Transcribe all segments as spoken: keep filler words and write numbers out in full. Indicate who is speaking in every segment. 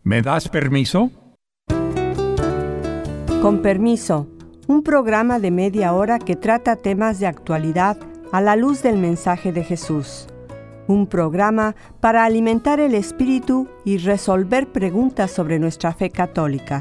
Speaker 1: ¿Me das permiso?
Speaker 2: Con permiso, un programa de media hora que trata temas de actualidad a la luz del mensaje de Jesús. Un programa para alimentar el espíritu y resolver preguntas sobre nuestra fe católica.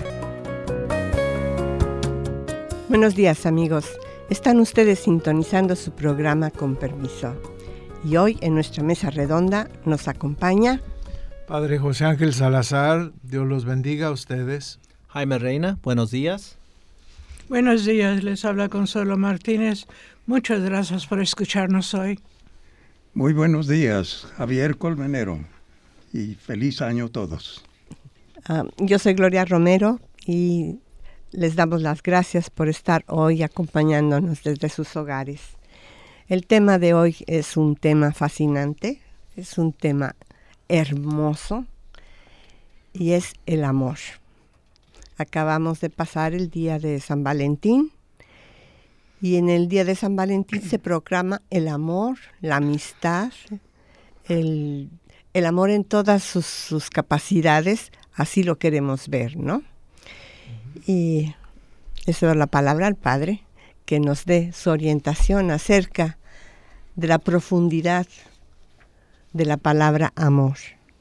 Speaker 2: Buenos días, amigos. Están ustedes sintonizando su programa Con permiso. Y hoy en nuestra mesa redonda nos acompaña
Speaker 3: Padre José Ángel Salazar. Dios los bendiga a ustedes.
Speaker 4: Jaime Reina, buenos días.
Speaker 5: Buenos días, les habla Consuelo Martínez. Muchas gracias por escucharnos hoy.
Speaker 6: Muy buenos días, Javier Colmenero, y feliz año a todos.
Speaker 2: Uh, yo soy Gloria Romero y les damos las gracias por estar hoy acompañándonos desde sus hogares. El tema de hoy es un tema fascinante, es un tema hermoso y es el amor. Acabamos de pasar el día de San Valentín y en el día de San Valentín se proclama el amor, la amistad, el, el amor en todas sus, sus capacidades, así lo queremos ver, ¿no? Y eso es la palabra al Padre, que nos dé su orientación acerca de la profundidad de la palabra amor.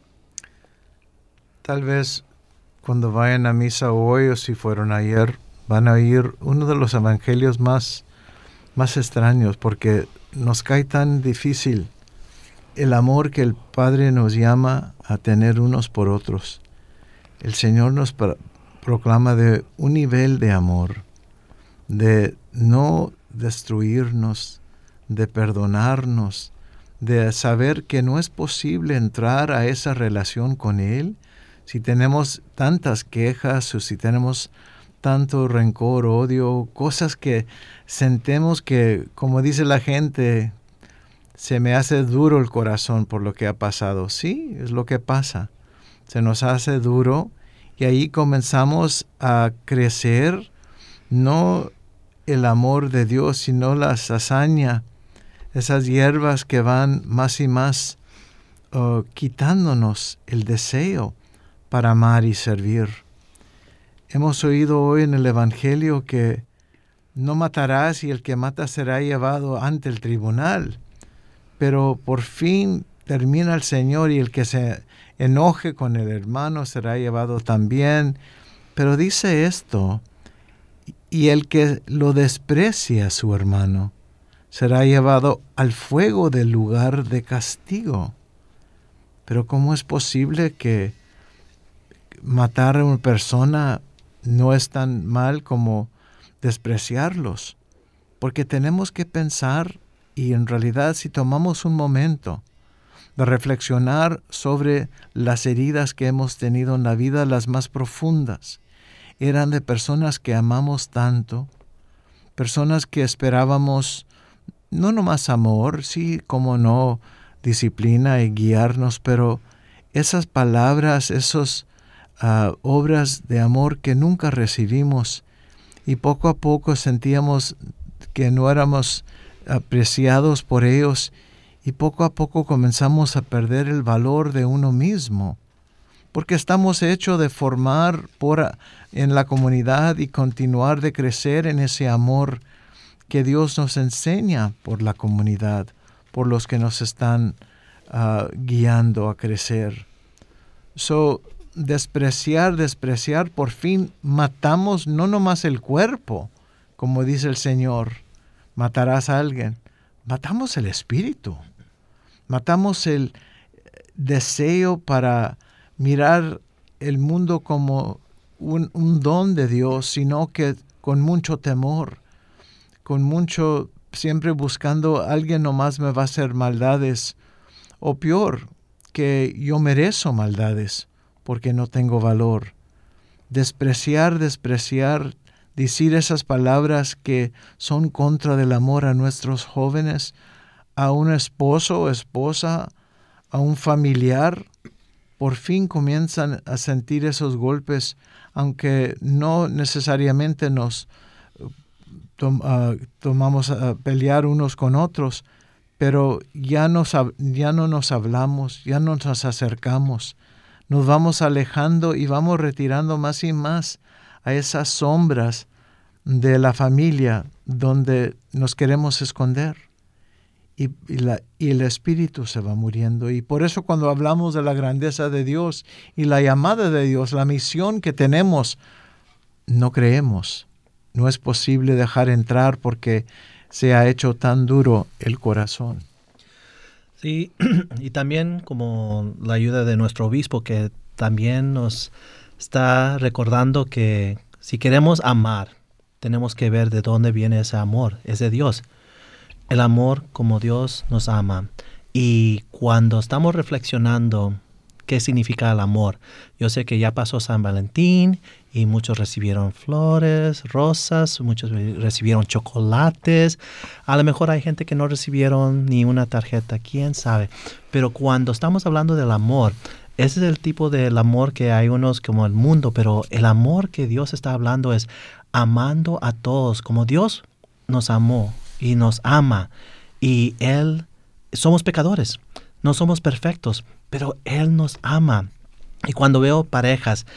Speaker 3: Tal vez cuando vayan a misa hoy o si fueron ayer, van a oír uno de los evangelios más, más extraños, porque nos cae tan difícil el amor que el Padre nos llama a tener unos por otros. El Señor nos pro- proclama de un nivel de amor, de no destruirnos, de perdonarnos, de saber que no es posible entrar a esa relación con Él si tenemos tantas quejas o si tenemos tanto rencor, odio, cosas que sentimos que, como dice la gente, se me hace duro el corazón por lo que ha pasado. Sí, es lo que pasa. Se nos hace duro y ahí comenzamos a crecer, no el amor de Dios, sino la cizaña, esas hierbas que van más y más uh, quitándonos el deseo para amar y servir. Hemos oído hoy en el Evangelio que no matarás y el que mata será llevado ante el tribunal. Pero por fin termina el Señor y el que se enoje con el hermano será llevado también. Pero dice esto, y el que lo desprecia a su hermano será llevado al fuego del lugar de castigo. Pero ¿cómo es posible que matar a una persona no es tan mal como despreciarlos? Porque tenemos que pensar, y en realidad si tomamos un momento de reflexionar sobre las heridas que hemos tenido en la vida, las más profundas, eran de personas que amamos tanto, personas que esperábamos no nomás amor, sí, como no, disciplina y guiarnos, pero esas palabras, esas uh, obras de amor que nunca recibimos, y poco a poco sentíamos que no éramos apreciados por ellos, y poco a poco comenzamos a perder el valor de uno mismo, porque estamos hechos de formar por, en la comunidad y continuar de crecer en ese amor que Dios nos enseña por la comunidad, por los que nos están uh, guiando a crecer. So, despreciar, despreciar, por fin matamos no nomás el cuerpo, como dice el Señor, matarás a alguien, matamos el espíritu, matamos el deseo para mirar el mundo como un, un don de Dios, sino que con mucho temor, con mucho, siempre buscando alguien nomás me va a hacer maldades, o peor, que yo merezco maldades porque no tengo valor. Despreciar, despreciar, decir esas palabras que son contra del amor a nuestros jóvenes, a un esposo o esposa, a un familiar, por fin comienzan a sentir esos golpes, aunque no necesariamente nos tom, uh, tomamos a pelear unos con otros, pero ya, nos, ya no nos hablamos, ya no nos acercamos, nos vamos alejando y vamos retirando más y más a esas sombras de la familia donde nos queremos esconder. Y, y, la, y el espíritu se va muriendo. Y por eso cuando hablamos de la grandeza de Dios y la llamada de Dios, la misión que tenemos, no creemos. No es posible dejar entrar porque se ha hecho tan duro el corazón.
Speaker 4: Sí, y también como la ayuda de nuestro obispo, que también nos está recordando que si queremos amar, tenemos que ver de dónde viene ese amor, es de Dios. El amor como Dios nos ama. Y cuando estamos reflexionando qué significa el amor, yo sé que ya pasó San Valentín y muchos recibieron flores, rosas, muchos recibieron chocolates. A lo mejor hay gente que no recibieron ni una tarjeta, quién sabe. Pero cuando estamos hablando del amor, ese es el tipo del amor que hay unos como el mundo, pero el amor que Dios está hablando es amando a todos como Dios nos amó y nos ama. Y Él, somos pecadores, no somos perfectos, pero Él nos ama. Y cuando veo parejas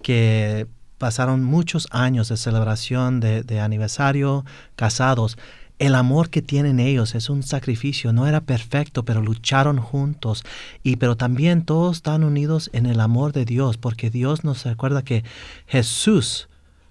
Speaker 4: que pasaron muchos años de celebración de, de aniversario, casados, el amor que tienen ellos es un sacrificio. No era perfecto, pero lucharon juntos. Y pero también todos están unidos en el amor de Dios, porque Dios nos recuerda que Jesús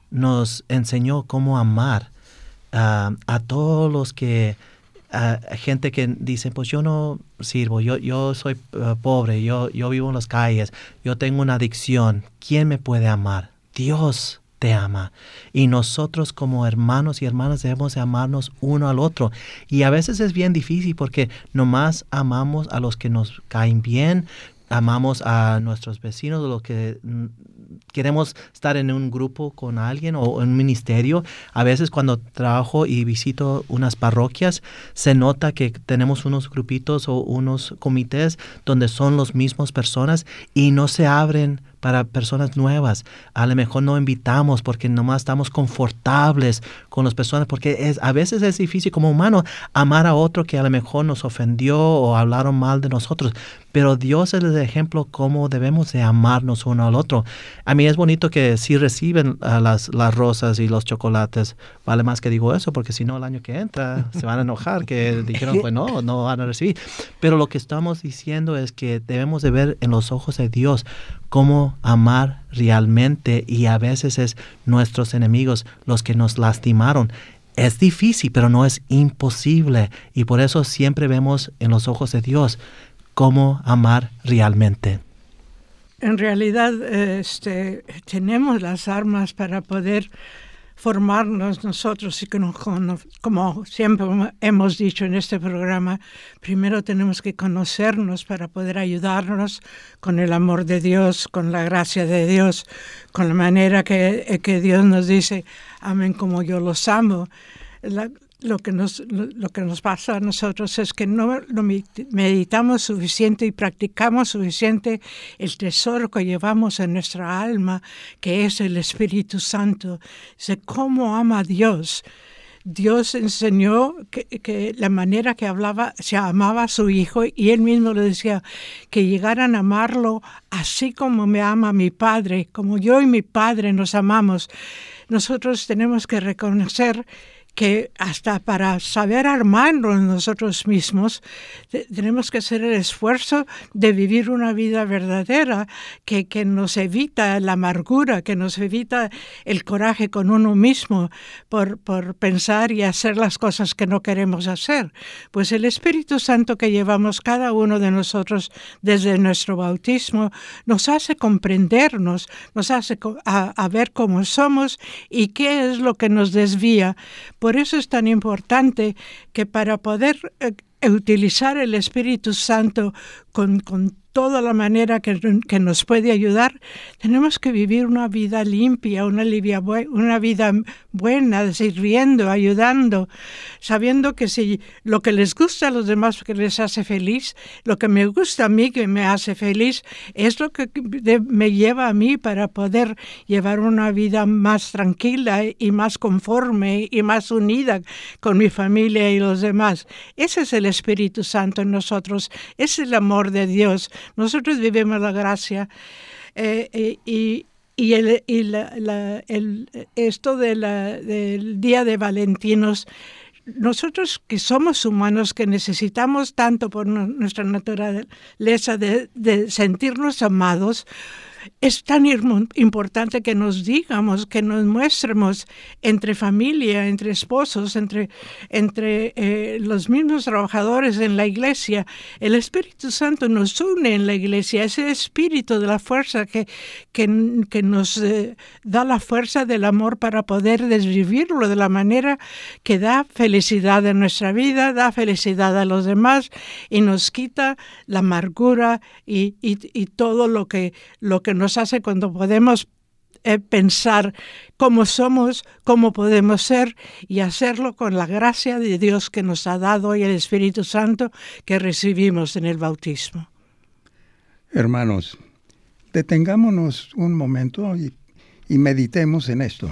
Speaker 4: nos enseñó cómo amar uh, a todos los que, uh, gente que dice, pues yo no sirvo, yo, yo soy uh, pobre, yo, yo vivo en las calles, yo tengo una adicción. ¿Quién me puede amar? Dios te ama. Y nosotros como hermanos y hermanas debemos de amarnos uno al otro. Y a veces es bien difícil porque nomás amamos a los que nos caen bien, amamos a nuestros vecinos, los que mm, queremos estar en un grupo con alguien o en un ministerio. A veces cuando trabajo y visito unas parroquias, se nota que tenemos unos grupitos o unos comités donde son las mismas personas y no se abren para personas nuevas. A lo mejor no invitamos porque nomás estamos confortables con las personas, porque es, a veces es difícil como humano amar a otro que a lo mejor nos ofendió o hablaron mal de nosotros, pero Dios es el ejemplo cómo debemos de amarnos uno al otro. A mí es bonito que sí reciben uh, las, las rosas y los chocolates. Vale más que digo eso, porque si no el año que entra se van a enojar que dijeron, pues no, no van a recibir. Pero lo que estamos diciendo es que debemos de ver en los ojos de Dios cómo amar realmente, y a veces es nuestros enemigos los que nos lastimaron. Es difícil, pero no es imposible, y por eso siempre vemos en los ojos de Dios cómo amar realmente.
Speaker 5: En realidad, este, tenemos las armas para poder formarnos nosotros, y como, como siempre hemos dicho en este programa, primero tenemos que conocernos para poder ayudarnos con el amor de Dios, con la gracia de Dios, con la manera que, que Dios nos dice, amen como yo los amo. La, Lo que, nos, lo que nos pasa a nosotros es que no lo meditamos suficiente y practicamos suficiente el tesoro que llevamos en nuestra alma, que es el Espíritu Santo. Dice, ¿cómo ama a Dios? Dios enseñó que, que la manera que hablaba, se amaba a su Hijo, y Él mismo le decía que llegaran a amarlo así como me ama mi Padre, como yo y mi Padre nos amamos. Nosotros tenemos que reconocer que hasta para saber amarnos nosotros mismos, te, tenemos que hacer el esfuerzo de vivir una vida verdadera que, que nos evita la amargura, que nos evita el coraje con uno mismo por, por pensar y hacer las cosas que no queremos hacer. Pues el Espíritu Santo que llevamos cada uno de nosotros desde nuestro bautismo nos hace comprendernos, nos hace a, a ver cómo somos y qué es lo que nos desvía. Por eso es tan importante que para poder eh, utilizar el Espíritu Santo con, con toda la manera que, que nos puede ayudar, tenemos que vivir una vida limpia, una, livia, una vida buena, sirviendo, ayudando, sabiendo que si lo que les gusta a los demás que les hace feliz, lo que me gusta a mí que me hace feliz, es lo que me lleva a mí para poder llevar una vida más tranquila y más conforme y más unida con mi familia y los demás. Ese es el Espíritu Santo en nosotros. Es el amor de Dios. Nosotros vivimos la gracia eh, eh, y Y, el, y la, la, el, esto de la, del Día de Valentinos, nosotros que somos humanos, que necesitamos tanto por nuestra naturaleza de, de sentirnos amados, es tan importante que nos digamos, que nos muestremos entre familia, entre esposos, entre, entre eh, los mismos trabajadores en la iglesia. El Espíritu Santo nos une en la iglesia, ese espíritu de la fuerza que, que, que nos eh, da la fuerza del amor para poder desvivirlo de la manera que da felicidad en nuestra vida, da felicidad a los demás y nos quita la amargura y, y, y todo lo que, lo que nos hace cuando podemos eh, pensar cómo somos, cómo podemos ser y hacerlo con la gracia de Dios que nos ha dado y el Espíritu Santo que recibimos en el bautismo.
Speaker 6: Hermanos, detengámonos un momento y, y meditemos en esto.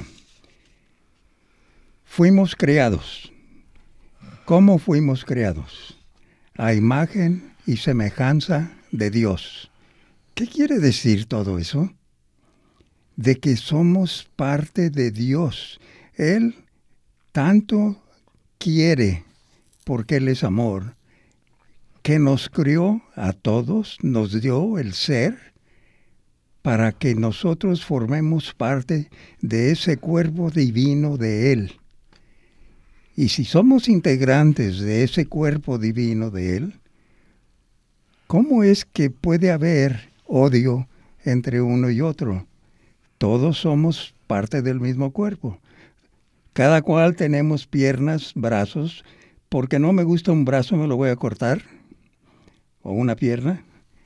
Speaker 6: Fuimos creados. ¿Cómo fuimos creados? A imagen y semejanza de Dios. ¿Qué quiere decir todo eso? De que somos parte de Dios. Él tanto quiere, porque Él es amor, que nos crió a todos, nos dio el ser, para que nosotros formemos parte de ese cuerpo divino de Él. Y si somos integrantes de ese cuerpo divino de Él, ¿cómo es que puede haber odio entre uno y otro? Todos somos parte del mismo cuerpo. Cada cual tenemos piernas, brazos. Porque no me gusta un brazo, me lo voy a cortar. O una pierna.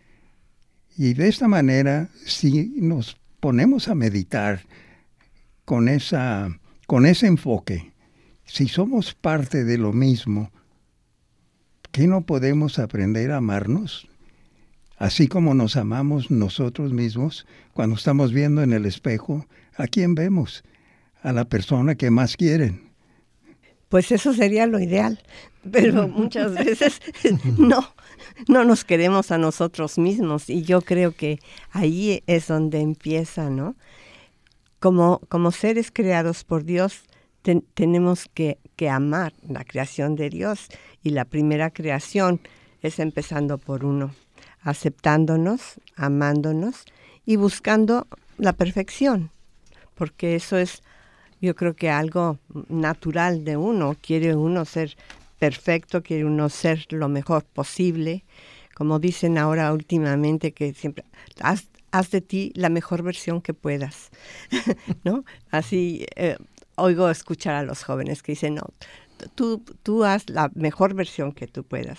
Speaker 6: Y de esta manera, si nos ponemos a meditar con, esa, con ese enfoque, si somos parte de lo mismo, ¿qué no podemos aprender a amarnos? Así como nos amamos nosotros mismos, cuando estamos viendo en el espejo, ¿a quién vemos? A la persona que más quieren.
Speaker 2: Pues eso sería lo ideal, pero muchas veces no, no nos queremos a nosotros mismos y yo creo que ahí es donde empieza, ¿no? Como, como seres creados por Dios, ten, tenemos que, que amar la creación de Dios y la primera creación es empezando por uno. Aceptándonos, amándonos y buscando la perfección, porque eso es, yo creo que algo natural de uno. Quiere uno ser perfecto, quiere uno ser lo mejor posible, como dicen ahora últimamente que siempre haz, haz de ti la mejor versión que puedas, ¿no? Así eh, oigo escuchar a los jóvenes que dicen, no, tú, tú haz la mejor versión que tú puedas,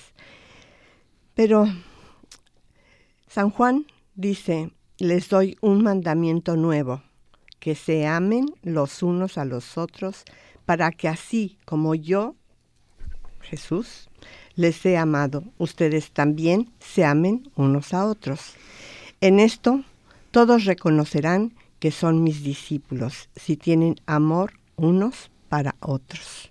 Speaker 2: pero San Juan dice, les doy un mandamiento nuevo, que se amen los unos a los otros, para que así como yo, Jesús, les he amado, ustedes también se amen unos a otros. En esto, todos reconocerán que son mis discípulos, si tienen amor unos para otros.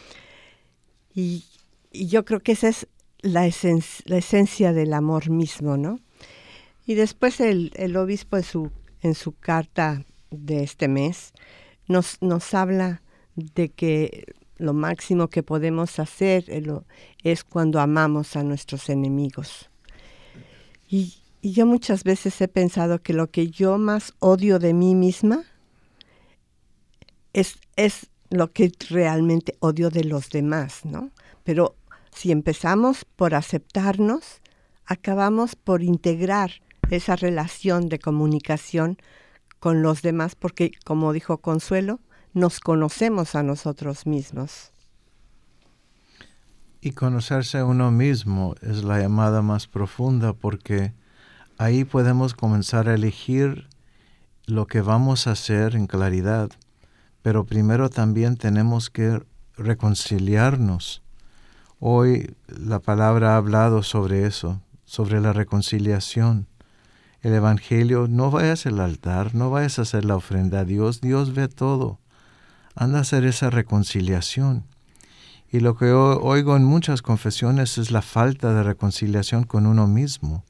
Speaker 2: Y, y yo creo que esa es la, esen- la esencia del amor mismo, ¿no? Y después el, el obispo en su, en su carta de este mes nos, nos habla de que lo máximo que podemos hacer es cuando amamos a nuestros enemigos. Y, y yo muchas veces he pensado que lo que yo más odio de mí misma es, es lo que realmente odio de los demás, ¿no? Pero si empezamos por aceptarnos, acabamos por integrar esa relación de comunicación con los demás, porque, como dijo Consuelo, nos conocemos a nosotros mismos.
Speaker 3: Y conocerse a uno mismo es la llamada más profunda, porque ahí podemos comenzar a elegir lo que vamos a hacer en claridad, pero primero también tenemos que reconciliarnos. Hoy la palabra ha hablado sobre eso, sobre la reconciliación. El Evangelio, no vayas al altar, no vayas a hacer la ofrenda a Dios, Dios ve todo. Anda a hacer esa reconciliación. Y lo que yo oigo en muchas confesiones es la falta de reconciliación con uno mismo.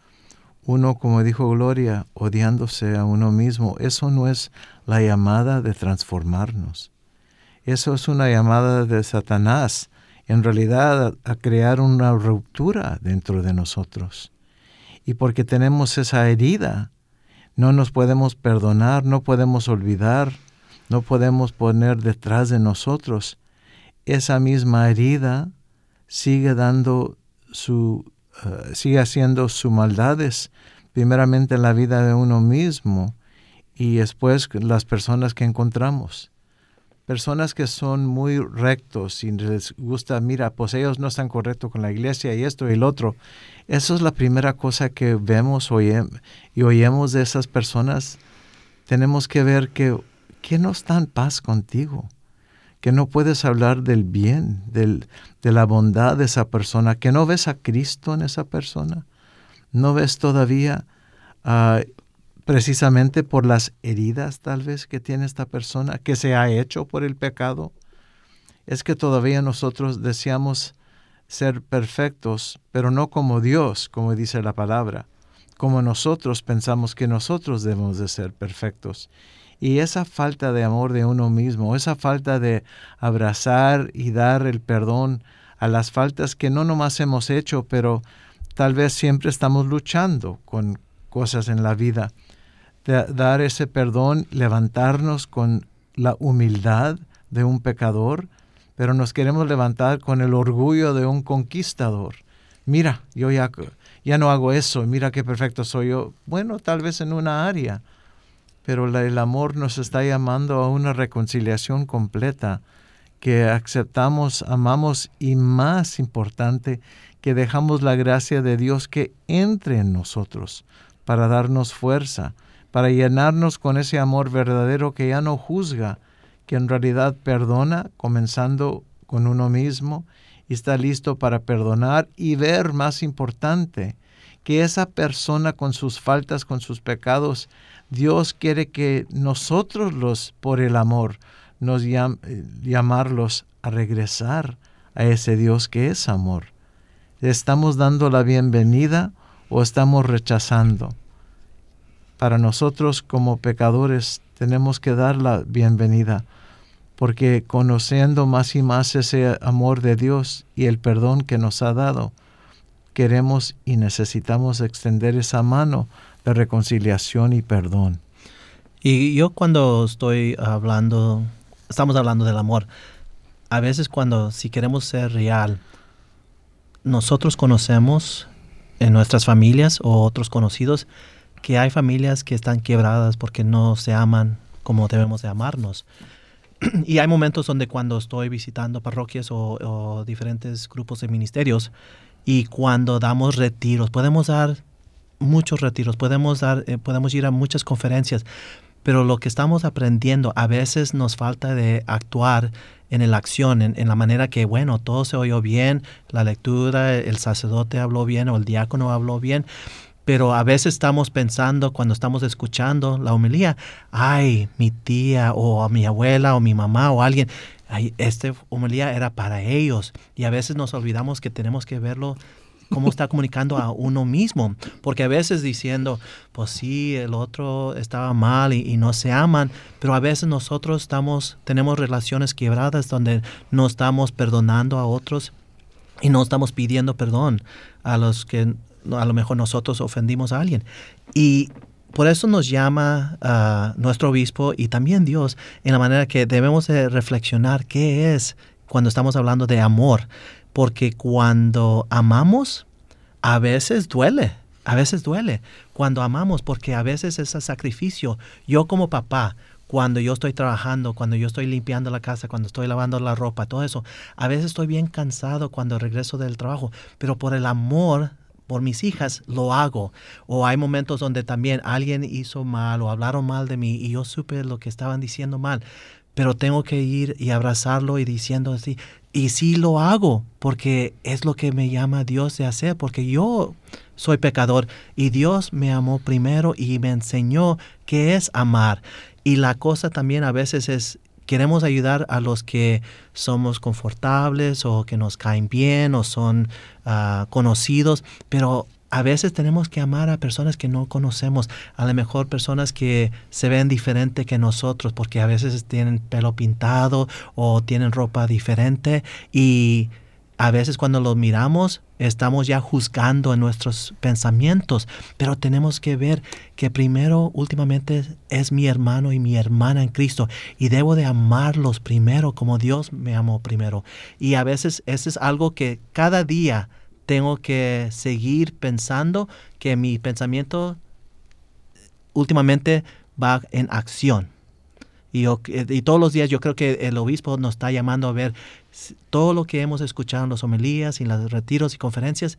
Speaker 3: Uno, como dijo Gloria, odiándose a uno mismo. Eso no es la llamada de transformarnos. Eso es una llamada de Satanás, en realidad a, a crear una ruptura dentro de nosotros. Y porque tenemos esa herida, no nos podemos perdonar, no podemos olvidar, no podemos poner detrás de nosotros. Esa misma herida sigue dando su, uh, sigue haciendo sus maldades, primeramente en la vida de uno mismo y después las personas que encontramos. Personas que son muy rectos y les gusta, mira, pues ellos no están correctos con la iglesia y esto y el otro. Eso es la primera cosa que vemos oye, y oímos de esas personas. Tenemos que ver que, que no está en paz contigo, que no puedes hablar del bien, del, de la bondad de esa persona, que no ves a Cristo en esa persona. No ves todavía, uh, precisamente por las heridas tal vez que tiene esta persona, que se ha hecho por el pecado. Es que todavía nosotros deseamos ser perfectos, pero no como Dios, como dice la palabra, como nosotros pensamos que nosotros debemos de ser perfectos. Y esa falta de amor de uno mismo, esa falta de abrazar y dar el perdón a las faltas que no nomás hemos hecho, pero tal vez siempre estamos luchando con cosas en la vida. De dar ese perdón, levantarnos con la humildad de un pecador, pero nos queremos levantar con el orgullo de un conquistador. Mira, yo ya, ya no hago eso, mira qué perfecto soy yo. Bueno, tal vez en una área, pero la, el amor nos está llamando a una reconciliación completa, que aceptamos, amamos y más importante, que dejamos la gracia de Dios que entre en nosotros para darnos fuerza, para llenarnos con ese amor verdadero que ya no juzga, que en realidad perdona, comenzando con uno mismo, y está listo para perdonar y ver, más importante, que esa persona con sus faltas, con sus pecados, Dios quiere que nosotros los, por el amor, nos llam, llamarlos a regresar a ese Dios que es amor. ¿Estamos dando la bienvenida o estamos rechazando? Para nosotros como pecadores tenemos que dar la bienvenida, porque conociendo más y más ese amor de Dios y el perdón que nos ha dado, queremos y necesitamos extender esa mano de reconciliación y perdón.
Speaker 4: Y yo cuando estoy hablando, estamos hablando del amor, a veces cuando, si queremos ser real, nosotros conocemos en nuestras familias o otros conocidos que hay familias que están quebradas porque no se aman como debemos de amarnos. Y hay momentos donde cuando estoy visitando parroquias o, o diferentes grupos de ministerios y cuando damos retiros, podemos dar muchos retiros, podemos, dar, eh, podemos ir a muchas conferencias, pero lo que estamos aprendiendo a veces nos falta de actuar en la acción, en, en la manera que, bueno, todo se oyó bien, la lectura, el sacerdote habló bien o el diácono habló bien, pero a veces estamos pensando cuando estamos escuchando la homilía, ay, mi tía o mi abuela o mi mamá o alguien, ay, esta homilía era para ellos. Y a veces nos olvidamos que tenemos que verlo cómo está comunicando a uno mismo. Porque a veces diciendo, pues sí, el otro estaba mal y, y no se aman, pero a veces nosotros estamos, tenemos relaciones quebradas donde no estamos perdonando a otros y no estamos pidiendo perdón a los que a lo mejor nosotros ofendimos a alguien. Y por eso nos llama uh, nuestro obispo y también Dios en la manera que debemos de reflexionar qué es cuando estamos hablando de amor. Porque cuando amamos, a veces duele, a veces duele. Cuando amamos, porque a veces es sacrificio. Yo como papá, cuando yo estoy trabajando, cuando yo estoy limpiando la casa, cuando estoy lavando la ropa, todo eso, a veces estoy bien cansado cuando regreso del trabajo, pero por el amor por mis hijas lo hago. O hay momentos donde también alguien hizo mal o hablaron mal de mí y yo supe lo que estaban diciendo mal, pero tengo que ir y abrazarlo y diciendo así, y sí lo hago porque es lo que me llama Dios de hacer, porque yo soy pecador y Dios me amó primero y me enseñó qué es amar. Y la cosa también a veces es queremos ayudar a los que somos confortables o que nos caen bien o son uh, conocidos, pero a veces tenemos que amar a personas que no conocemos, a lo mejor personas que se ven diferente que nosotros, porque a veces tienen pelo pintado o tienen ropa diferente, y a veces cuando los miramos estamos ya juzgando en nuestros pensamientos, pero tenemos que ver que primero, últimamente, es mi hermano y mi hermana en Cristo, y debo de amarlos primero como Dios me amó primero. Y a veces eso es algo que cada día tengo que seguir pensando, que mi pensamiento últimamente va en acción. Y, yo, y todos los días yo creo que el obispo nos está llamando a ver todo lo que hemos escuchado en las homilías y en los retiros y conferencias,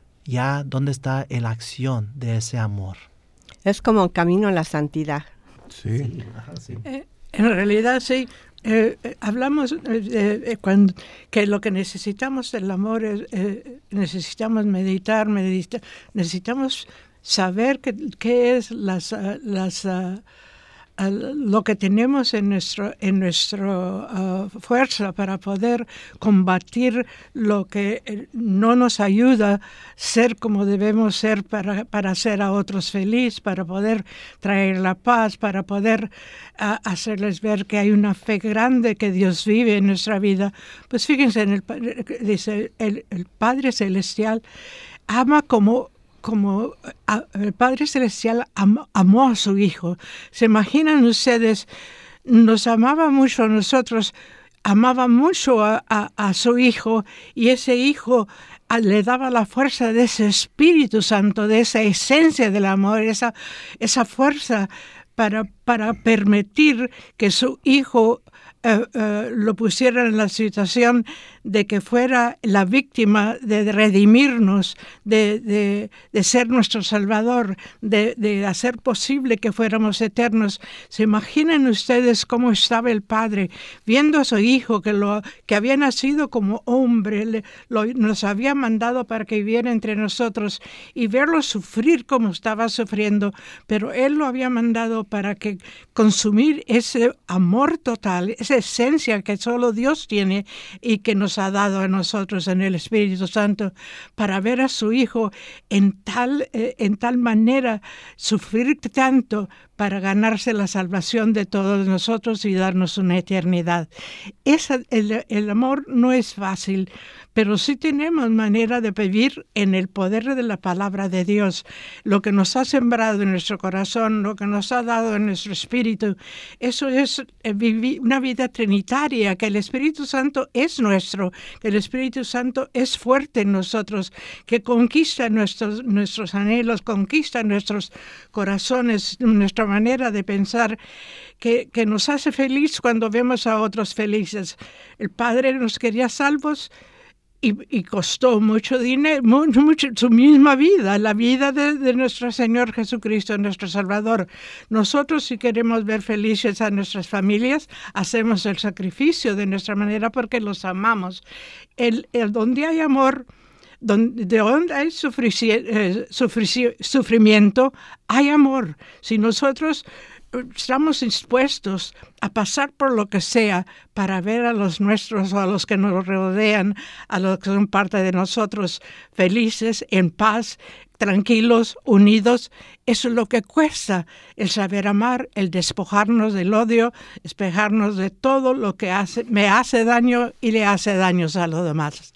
Speaker 4: ya dónde está la acción de ese amor.
Speaker 2: Es como camino a la santidad.
Speaker 3: Sí.
Speaker 4: Sí, ajá, sí.
Speaker 5: Eh, en realidad sí. Eh, eh, hablamos eh, eh, cuando, que lo que necesitamos del amor es, eh, necesitamos meditar, medita, necesitamos saber qué que es las, uh, las, uh, uh, lo que tenemos en nuestro en nuestra uh, fuerza para poder combatir lo que eh, no nos ayuda a ser como debemos ser para, para hacer a otros feliz, para poder traer la paz, para poder uh, hacerles ver que hay una fe grande que Dios vive en nuestra vida. Pues fíjense, en el, dice el, el Padre Celestial ama como como a, el Padre Celestial am, amó a su Hijo. ¿Se imaginan ustedes? Nos amaba mucho a nosotros, amaba mucho a, a, a su Hijo, y ese Hijo a, le daba la fuerza de ese Espíritu Santo, de esa esencia del amor, esa, esa fuerza para, para permitir que su Hijo Uh, uh, lo pusieron en la situación de que fuera la víctima de redimirnos, de, de, de ser nuestro Salvador, de, de hacer posible que fuéramos eternos. ¿Se imaginan ustedes cómo estaba el Padre viendo a su Hijo que, lo, que había nacido como hombre, le, lo, nos había mandado para que viviera entre nosotros, y verlo sufrir como estaba sufriendo, pero Él lo había mandado para que consumir ese amor total, esa esencia que solo Dios tiene y que nos ha dado a nosotros en el Espíritu Santo, para ver a su Hijo en tal, eh, en tal manera sufrir tanto para ganarse la salvación de todos nosotros y darnos una eternidad. Esa, el, el amor no es fácil, pero sí tenemos manera de vivir en el poder de la palabra de Dios. Lo que nos ha sembrado en nuestro corazón, lo que nos ha dado en nuestro espíritu, eso es vivir una vida trinitaria, que el Espíritu Santo es nuestro, que el Espíritu Santo es fuerte en nosotros, que conquista nuestros, nuestros anhelos, conquista nuestros corazones, nuestra manera de pensar, que, que nos hace feliz cuando vemos a otros felices. El Padre nos quería salvos, Y, y costó mucho dinero, mucho, mucho, su misma vida, la vida de, de nuestro Señor Jesucristo, nuestro Salvador. Nosotros, si queremos ver felices a nuestras familias, hacemos el sacrificio de nuestra manera porque los amamos. El, el donde hay amor, donde, de donde hay sufrici, eh, sufrici, sufrimiento, hay amor. Si nosotros estamos dispuestos a pasar por lo que sea para ver a los nuestros o a los que nos rodean, a los que son parte de nosotros, felices, en paz, tranquilos, unidos, eso es lo que cuesta, el saber amar, el despojarnos del odio, despejarnos de todo lo que hace, me hace daño y le hace daños a los demás.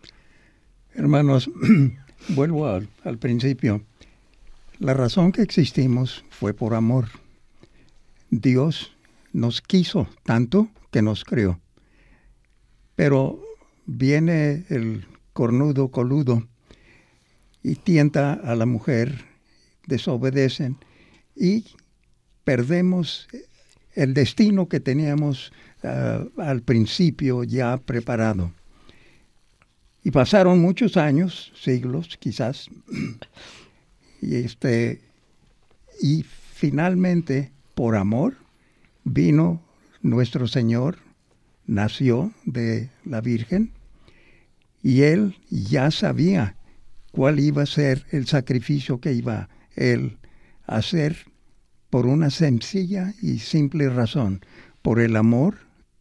Speaker 6: Hermanos, vuelvo al, al principio. La razón que existimos fue por amor. Dios nos quiso tanto que nos creó. Pero viene el cornudo coludo y tienta a la mujer, desobedecen y perdemos el destino que teníamos uh, al principio ya preparado. Y pasaron muchos años, siglos quizás, y este y finalmente, por amor, vino nuestro Señor, nació de la Virgen, y Él ya sabía cuál iba a ser el sacrificio que iba Él a hacer, por una sencilla y simple razón, por el amor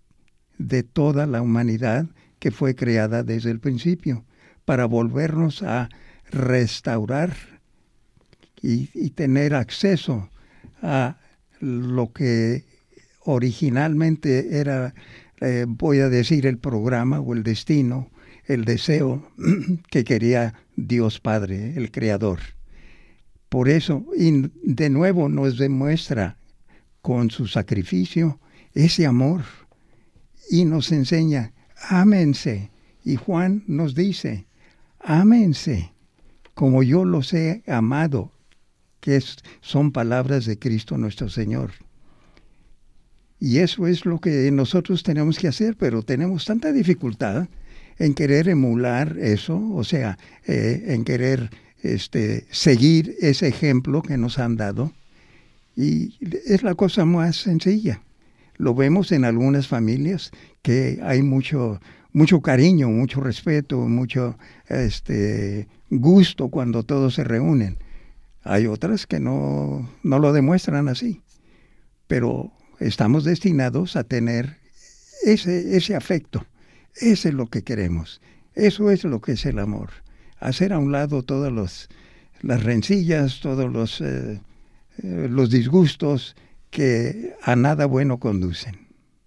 Speaker 6: de toda la humanidad que fue creada desde el principio, para volvernos a restaurar y, y tener acceso a lo que originalmente era, eh, voy a decir, el programa o el destino, el deseo que quería Dios Padre, el Creador. Por eso, y de nuevo nos demuestra con su sacrificio ese amor y nos enseña, ámense. Y Juan nos dice, ámense como yo los he amado, que es, son palabras de Cristo nuestro Señor. Y eso es lo que nosotros tenemos que hacer, pero tenemos tanta dificultad en querer emular eso, o sea, eh, en querer este, seguir ese ejemplo que nos han dado. Y es la cosa más sencilla. Lo vemos en algunas familias que hay mucho, mucho cariño, mucho respeto, mucho este, gusto cuando todos se reúnen. Hay otras que no, no lo demuestran así. Pero estamos destinados a tener ese, ese afecto. Eso es lo que queremos. Eso es lo que es el amor. Hacer a un lado todas los, las rencillas, todos los, eh, eh, los disgustos que a nada bueno conducen.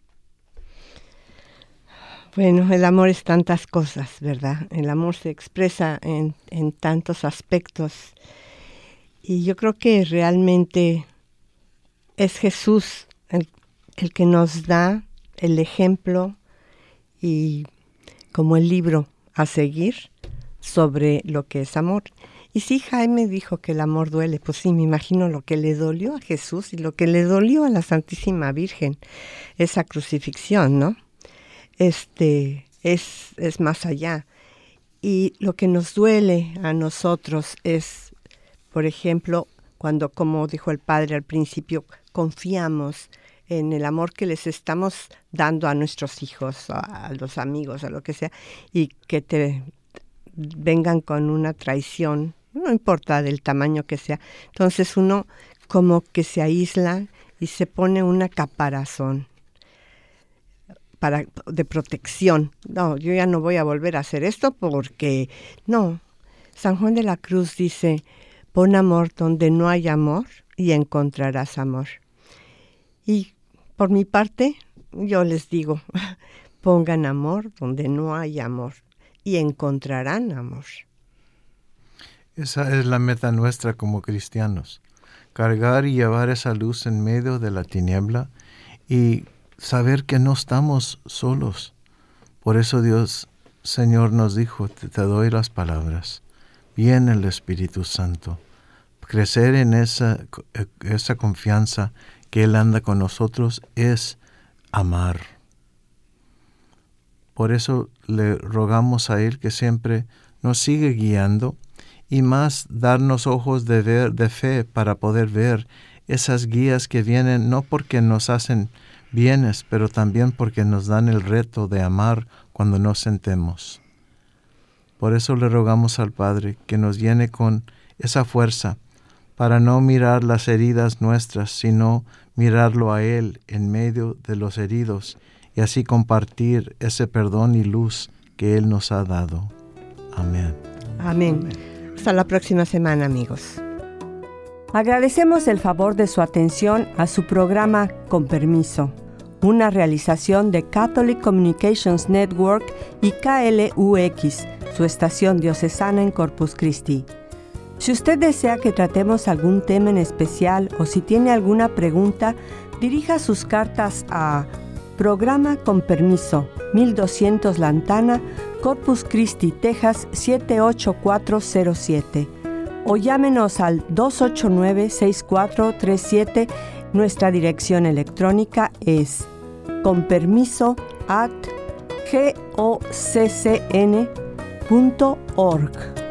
Speaker 2: Bueno, el amor es tantas cosas, ¿verdad? El amor se expresa en, en tantos aspectos. Y yo creo que realmente es Jesús el, el que nos da el ejemplo y como el libro a seguir sobre lo que es amor. Y sí, Jaime dijo que el amor duele. Pues sí, me imagino lo que le dolió a Jesús y lo que le dolió a la Santísima Virgen, esa crucifixión, ¿no? Este es, es más allá. Y lo que nos duele a nosotros es, por ejemplo, cuando, como dijo el Padre al principio, confiamos en el amor que les estamos dando a nuestros hijos, a, a los amigos, a lo que sea, y que te vengan con una traición, no importa del tamaño que sea. Entonces uno como que se aísla y se pone una caparazón para, de protección. No, yo ya no voy a volver a hacer esto porque no. San Juan de la Cruz dice, pon amor donde no hay amor y encontrarás amor. Y por mi parte, yo les digo, pongan amor donde no hay amor y encontrarán amor.
Speaker 3: Esa es la meta nuestra como cristianos, cargar y llevar esa luz en medio de la tiniebla y saber que no estamos solos. Por eso Dios, Señor, nos dijo, te, te doy las palabras, viene el Espíritu Santo. Crecer en esa, esa confianza que Él anda con nosotros es amar. Por eso le rogamos a Él que siempre nos sigue guiando y más darnos ojos de ver, de fe para poder ver esas guías que vienen no porque nos hacen bienes, pero también porque nos dan el reto de amar cuando nos sentemos. Por eso le rogamos al Padre que nos llene con esa fuerza para no mirar las heridas nuestras, sino mirarlo a Él en medio de los heridos y así compartir ese perdón y luz que Él nos ha dado. Amén.
Speaker 2: Amén. Amén. Hasta la próxima semana, amigos.
Speaker 1: Agradecemos el favor de su atención a su programa Con Permiso, una realización de Catholic Communications Network y K L U X, su estación diocesana en Corpus Christi. Si usted desea que tratemos algún tema en especial o si tiene alguna pregunta, dirija sus cartas a Programa Con Permiso, mil doscientos Lantana, Corpus Christi, Texas siete ocho cuatro cero siete o llámenos al dos ocho nueve, seis cuatro tres siete. Nuestra dirección electrónica es conpermiso arroba goccn punto org.